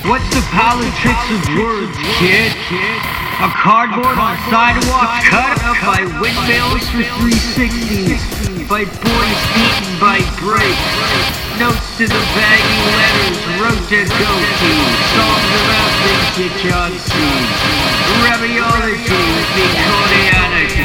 What's the politics of words, kid? A cardboard on sidewalks cut up by windmills for 360s, by boys beaten by brakes, notes to the baggy letters wrote to goatee, songs about things you can't see, raviology with me called anarchy,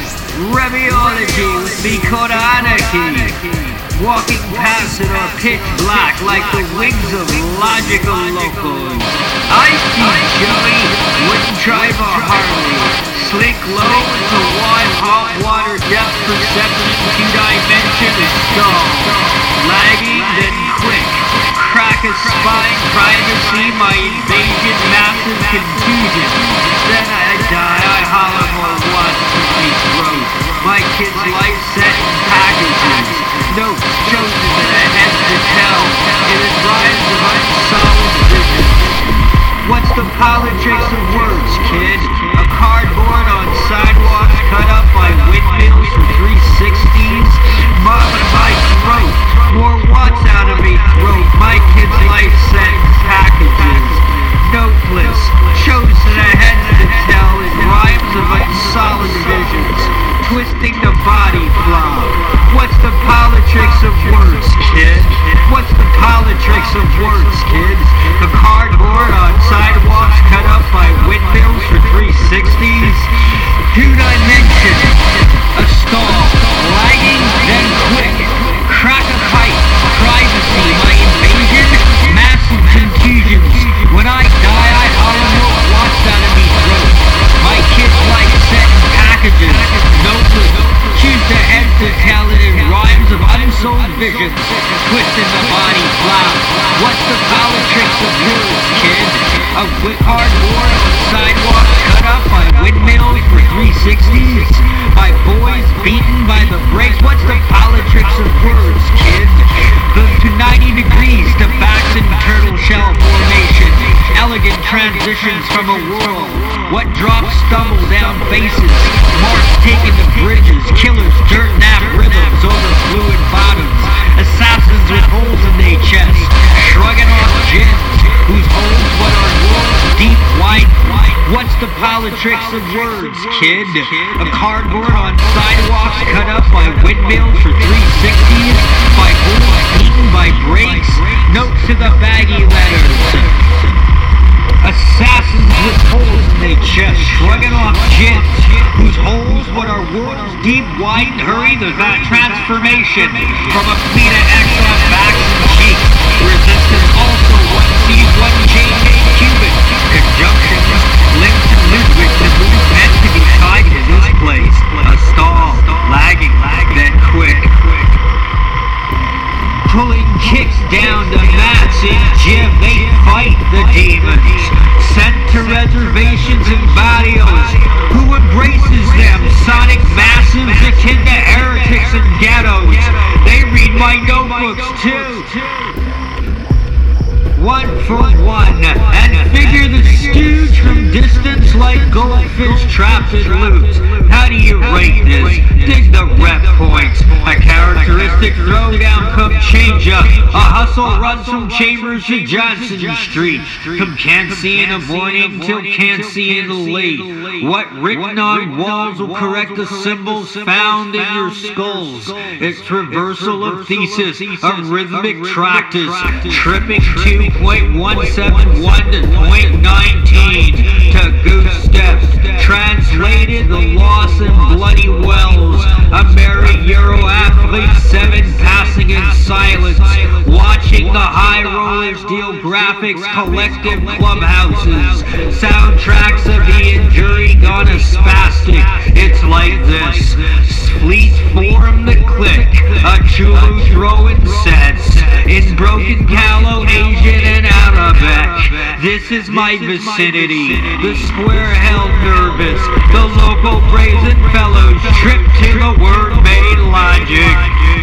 raviology with me called anarchy. Walking past it are pitch black like the wings of logical locals. I see Joey wouldn't drive a Harley. Slick low into wide hot water depth perception in 2 dimension is stall. Lagging then quick. Crack a spine privacy, my invasion, massive confusion. Then I die, I holler more once with me throat. My kid's life set in packages. Notes chosen that I had to tell. It is rhymes of unsolid vision. What's the politics of words, kid? A cardboard on sidewalks cut up by windmills for 360s? Mom in my throat. More watts out of me throat. My kid's life set in packages. Noteless. Chosen that I had to tell in rhymes of unsolid visions. Twisting the body blob. What's the politics of words, kid? What's the politics of words, kid? A cardboard on sidewalks cut up by windmills for 360s? 2 dimension. A stall. Lagging, then quick. Crack a pipe. Privacy. My invasion. Massive confusions. When I die, I holler more watts out of me throat. My kid's life set in packages. Noteless. Choose to head to tell it in rhymes of unsold visions. Twisting the body flap. What's the politics of words, kid? A cardboard on sidewalks cut up by windmills for 360s? By boys beaten by the brakes? What's the politics of words, kid? To 90 degrees to backs in turtle shell formation. Elegant transitions from a whirl. What drops stumble down faces? Marks taken to bridges. Killers dirt nap rhythms over fluid bottoms. Assassins with holes in their chest. Shrugging off gins. Whose holes what are worlds deep wide. What's the politics of words, kid? A cardboard on sidewalks cut up by windmills for 360s? By boys beaten by brakes? Notes to the baggy letters. Assassins with holes in their chest, shrugging off gins, whose holes what are worlds deep, wide, and hurry the transformation from a fleet of extra backs and cheeks. Resistance also one sees one chain made cubic. Conjunctions linked to Ludwig, the move meant to be tied to this place. A stall, lagging, then quick. Pulling kicks down the mats in gym, they fight the demons. Sent to reservations and barrios. Who embraces them? Sonic massives akin to heretics and ghettos. They read my notebooks too. 1 for 1, and figure the stooge from distance like goldfish trapped in loops. How do you rate this? Dig the rep points. A characteristic throwdown come change up. A hustle runs from Chambers to Johnson Street. From can't see in the morning till can't see in the late. What written on walls will correct the symbols found in your skulls. It's traversal of thesis, a rhythmic practice. Tripping 2.171 to 0.19 to goose steps. Translated the loss in bloody wells. A merry Euro athlete, 7 passing in silence. Watching the high rollers deal graphics, collective clubhouses. Soundtracks of the enduring on a spastic. It's like this. Fleet form the click. A Chulu throwing sets. In broken callow, Asian and Arabic. This is my vicinity. The square held nervous. The local brazen fellows trip to the word made logic.